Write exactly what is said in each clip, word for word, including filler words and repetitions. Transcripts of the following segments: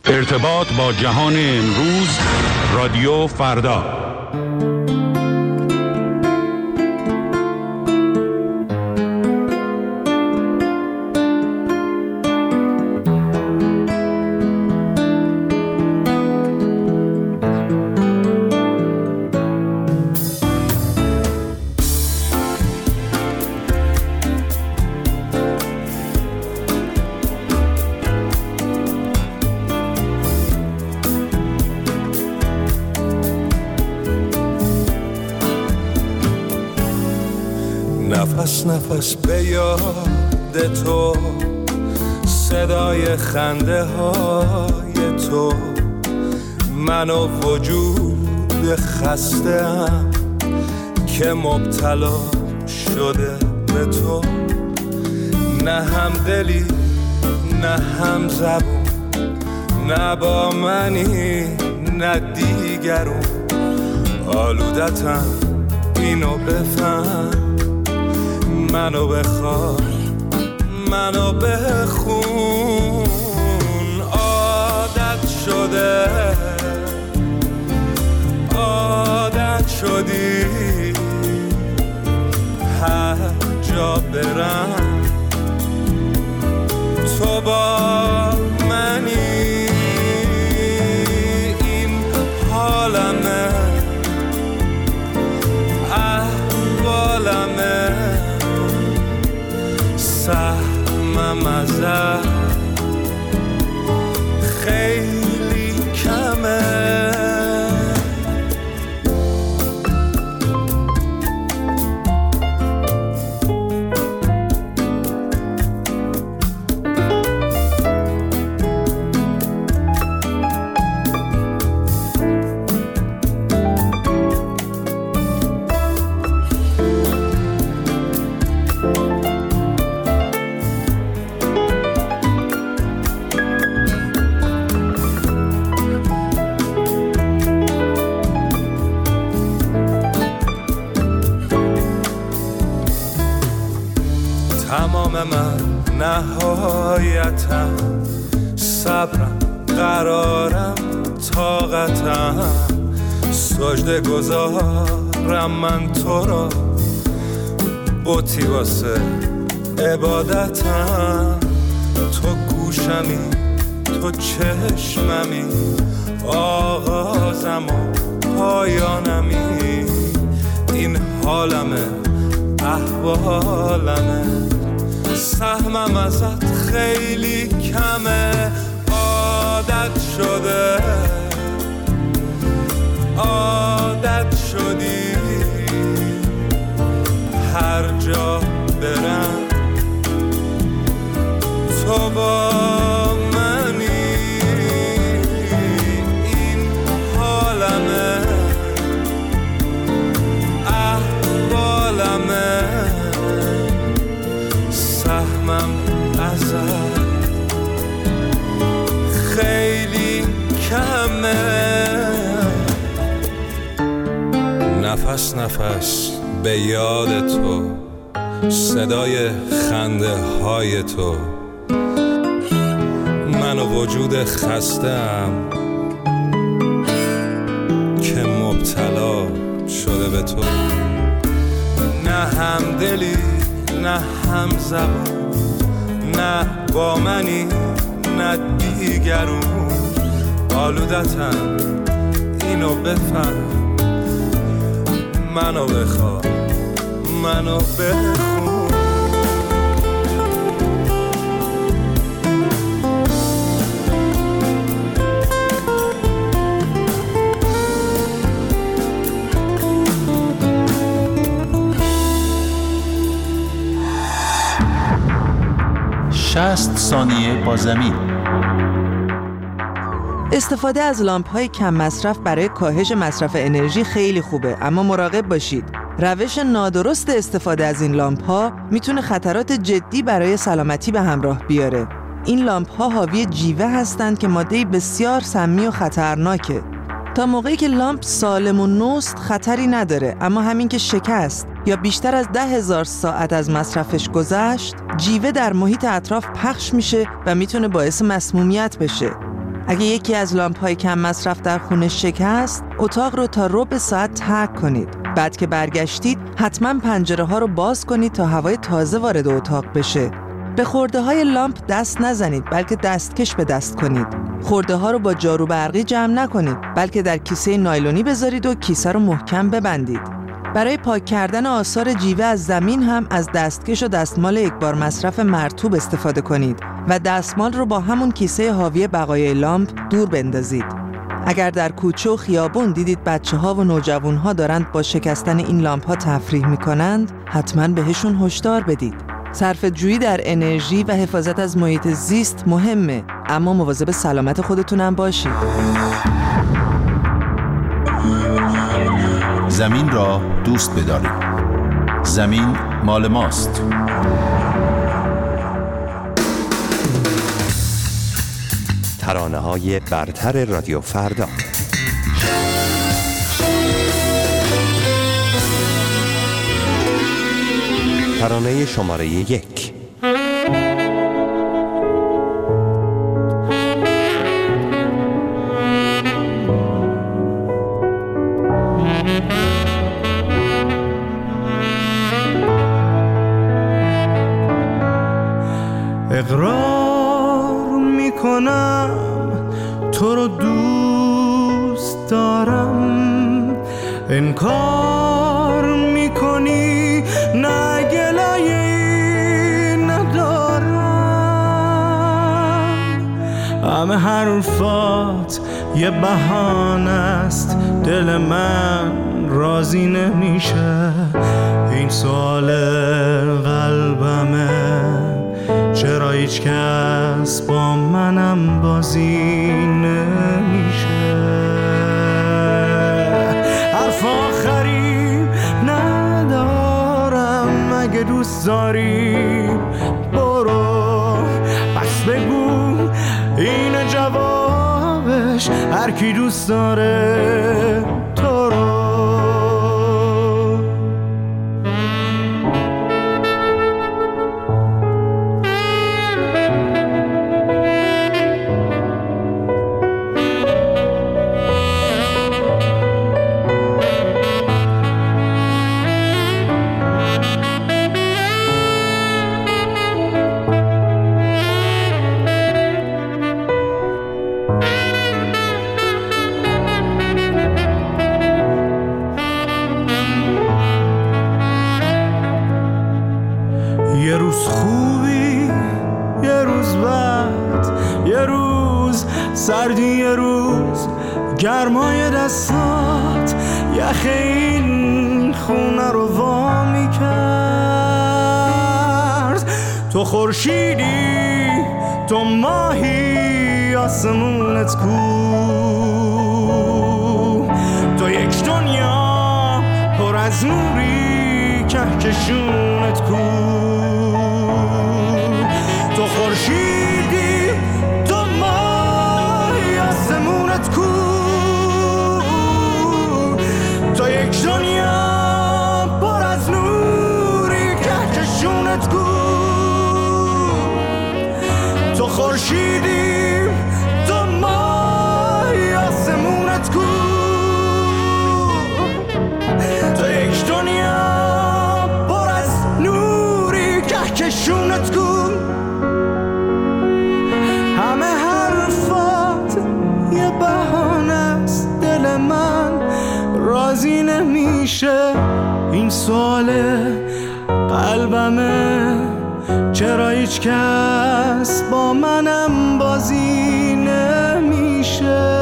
ارتباط با جهان امروز، رادیو فردا. نفس نفس به یاد تو، صدای خنده های تو، من و وجود خسته‌ام که مبتلا شده به تو. نه هم دلی نه هم زبون، نه با منی نه دیگرون. آلودتم اینو بفهم، منو بخواه منو بخون. عادت شده عادت شدی، هر جا برم تو با منی. این حالمه احوالمه، سهمم ازت خیلی کمه. تمام من نهایتم، صبرم قرارم طاقتم، سجده گذارم من تو را، بوتی واسه عبادتم. تو گوشمی تو چشممی، آغازم و پایانمی. این حالمه احوالمه، سهمم ازت خیلی کمه. عادت شده عادت شدی، هر جا برم تو با منی. این حالمه احوالمه، سهمم ازت خیلی کمه. نفس نفس به یاد تو، صدای خنده های تو، من و وجود خسته‌ام که مبتلا شده به تو. نه هم دلی نه هم زبان، نه با منی نه دیگرون. آلودتم اینو بفهم، منو بخواه منو بخون. شصت ثانیه با زمین. استفاده از لامپ‌های کم مصرف برای کاهش مصرف انرژی خیلی خوبه، اما مراقب باشید. روش نادرست استفاده از این لامپ‌ها میتونه خطرات جدی برای سلامتی به همراه بیاره. این لامپ‌ها حاوی جیوه هستند که ماده‌ای بسیار سمی و خطرناکه. تا موقعی که لامپ سالم و نوست خطری نداره، اما همین که شکست یا بیشتر از ده هزار ساعت از مصرفش گذشت، جیوه در محیط اطراف پخش میشه و میتونه باعث مسمومیت بشه. اگه یکی از لامپ‌های کم مصرف در خونه شکست، اتاق رو تا ربع ساعت ترک کنید. بعد که برگشتید، حتما پنجره ها رو باز کنید تا هوای تازه وارد اتاق بشه. به خورده های لامپ دست نزنید، بلکه دستکش به دست کنید. خورده ها رو با جارو برقی جمع نکنید، بلکه در کیسه نایلونی بذارید و کیسه رو محکم ببندید. برای پاک کردن آثار جیوه از زمین هم از دستکش و دستمال یک بار مصرف مرطوب استفاده کنید و دستمال رو با همون کیسه حاوی بقایای لامپ دور بندازید. اگر در کوچه و خیابون دیدید بچه‌ها و نوجوان‌ها دارند با شکستن این لامپ‌ها تفریح می‌کنند، حتماً بهشون هشدار بدید. صرفه‌جویی در انرژی و حفاظت از محیط زیست مهمه، اما مواظب سلامت خودتونم باشید. زمین را دوست بدارید. زمین مال ماست. ترانه‌های برتر رادیو فردا. ترانه شماره یک. اقرار میکنم تو رو دوست دارم، انکار میکنی نه گلایه‌ای ندارم. همه حرفات یه بهانه است، دل من راضی نمیشه. این سوال قلبمه، چرا هیچ کس با منم بازی نمیشه. حرف آخری ندارم، اگه دوست داری برو، بس بگو این جوابش، هر کی دوست داره تو رو. یه روز خوبی، یه روز بد، یه روز سردی، یه روز گرمای دستات یخ این خونه رو وا میکرد. تو خورشیدی، تو ماهی، آسمونت کو، تو یک دنیا پر از نوری، کهکشونت کو. تو خورشیدی، تو ماهی، آسمونت کو، تو یک دنیا پر از نوری، کهکشونت کو. تو خورشیدی، تو ماهی، آسمونت کو، تو یک دنیا پر از نوری، کهکشونت کو. همه حرفات یه بهانه است، دل من راضی نمیشه. این سوال قلبمه، چرا هیچ کس با منم بازی نمیشه.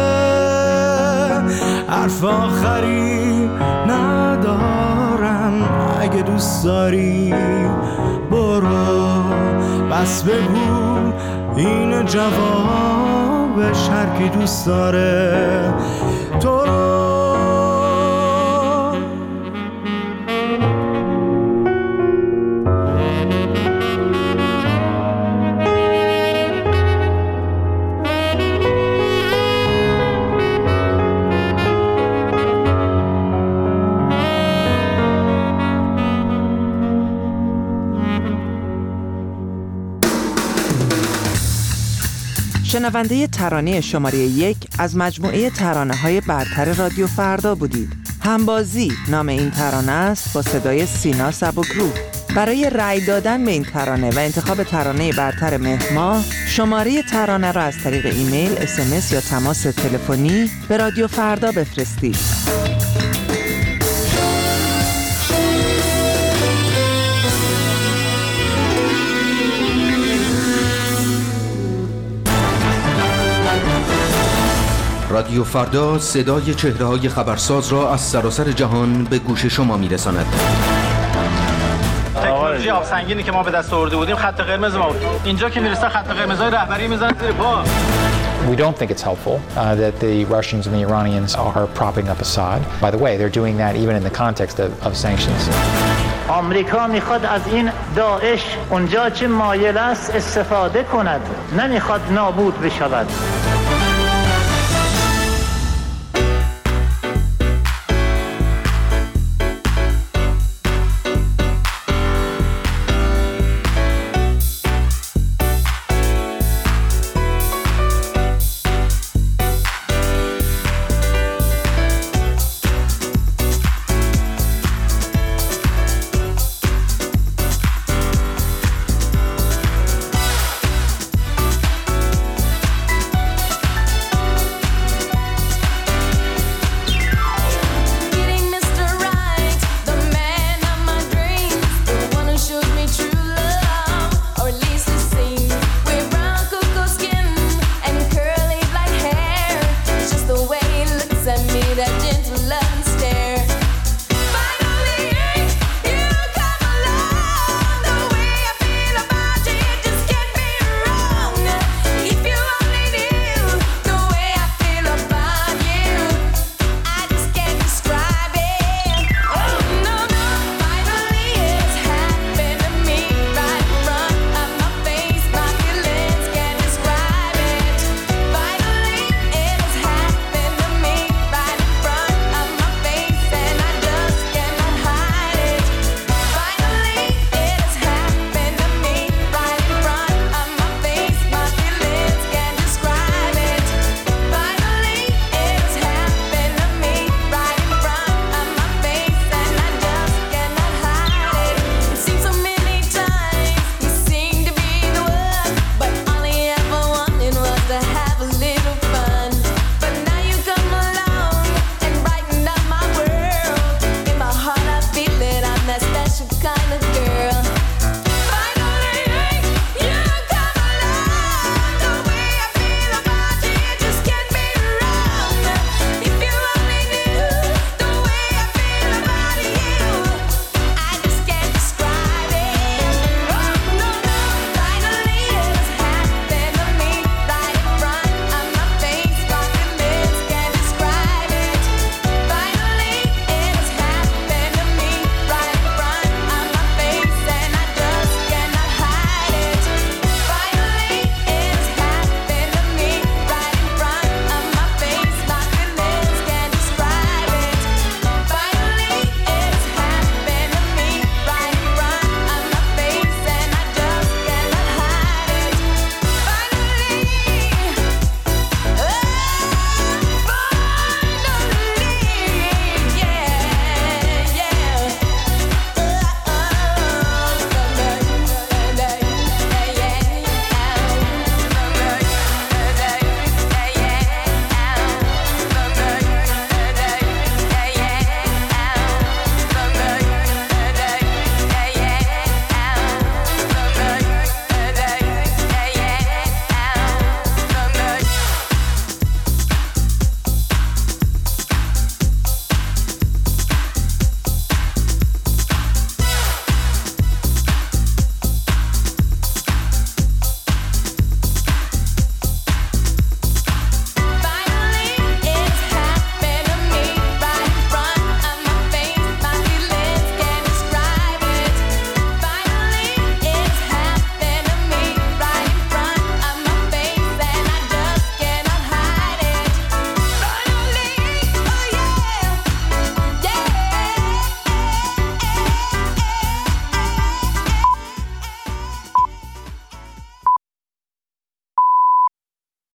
حرف آخری ندارم، اگه دوست داری برو، بس بگو این جوابش، هر کی دوست داره تو رو. شنونده ترانه شماره یک از مجموعه ترانه‌های برتر رادیو فردا بودید. همبازی نام این ترانه است با صدای سینا سبکرو. برای رأی دادن به این ترانه و انتخاب ترانه برتر مهر ماه، شماره ترانه را از طریق ایمیل، اس ام اس یا تماس تلفنی به رادیو فردا بفرستید. رادیو فردا صدای چهره‌های خبرساز را از سراسر جهان به گوش شما می‌رساند. تکنولوژی آبسنگینی که ما به دست آورده بودیم خط قرمز ما بود. اینجا که میرسه خط قرمزای رهبری میزنن زیر پا. We don't think it's helpful uh, that the Russians and the Iranians are propping up Assad. By the way, they're doing that even in the context of, of sanctions. آمریکا میخواد از این داعش اونجا چه مایل است استفاده کند، نمیخواد نابود بشود.